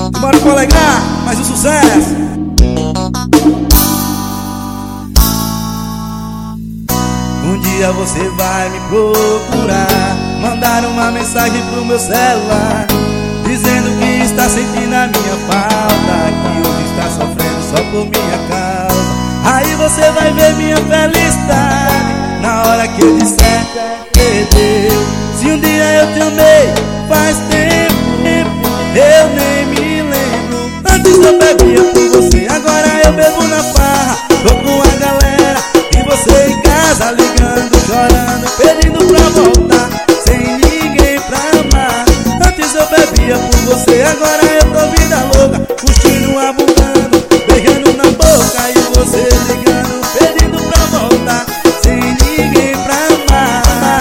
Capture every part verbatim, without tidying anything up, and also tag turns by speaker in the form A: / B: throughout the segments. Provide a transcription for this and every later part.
A: Bora colegar, mais um sucesso. Um dia você vai me procurar, mandar uma mensagem pro meu celular, dizendo que está sentindo a minha falta, que hoje está sofrendo só por minha causa. Aí você vai ver minha felicidade na hora que eu disser perdeu. Se um dia eu te amei, faz tempo, tempo, eu nem me lembro. Antes eu bebia por você, agora eu bebo na farra. Tô com a galera e você em casa ligando, chorando, pedindo pra voltar, sem ninguém pra amar. Antes eu bebia por você, agora eu tô vida louca, curtindo, abundando, beijando na boca e você ligando, pedindo pra voltar, sem ninguém pra amar.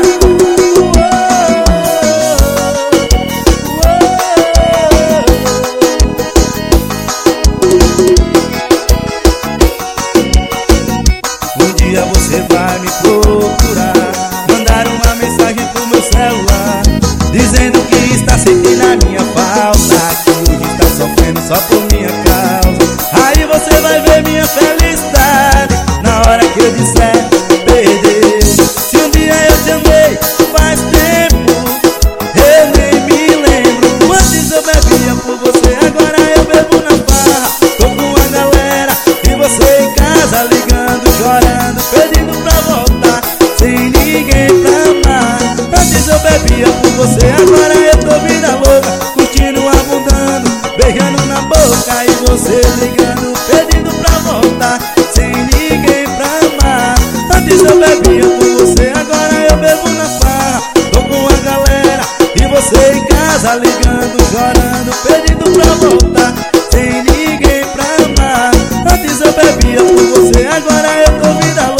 A: Um dia você vai me procurar, mandar uma mensagem pro meu celular, dizendo que está sentindo a minha falta, que hoje está sofrendo só por minha causa. Aí você vai ver minha felicidade na hora que eu disser perdeu. Se um dia eu te amei, faz tempo, eu nem me lembro. Antes eu bebia por você, agora eu bebo na farra. Tô com a galera e você em casa ligando, chorando, pedindo pra voltar, sem ninguém pra amar. Antes eu bebia por você, agora eu tô vida louca, curtindo, abundando, beijando na boca e você ligando, pedindo pra voltar, sem ninguém pra amar. Antes eu bebia por você, agora eu bebo na farra. Tô com a galera e você em casa ligando, chorando, pedindo pra voltar, sem ninguém pra amar. Antes eu bebia por você, agora eu tô vida louca.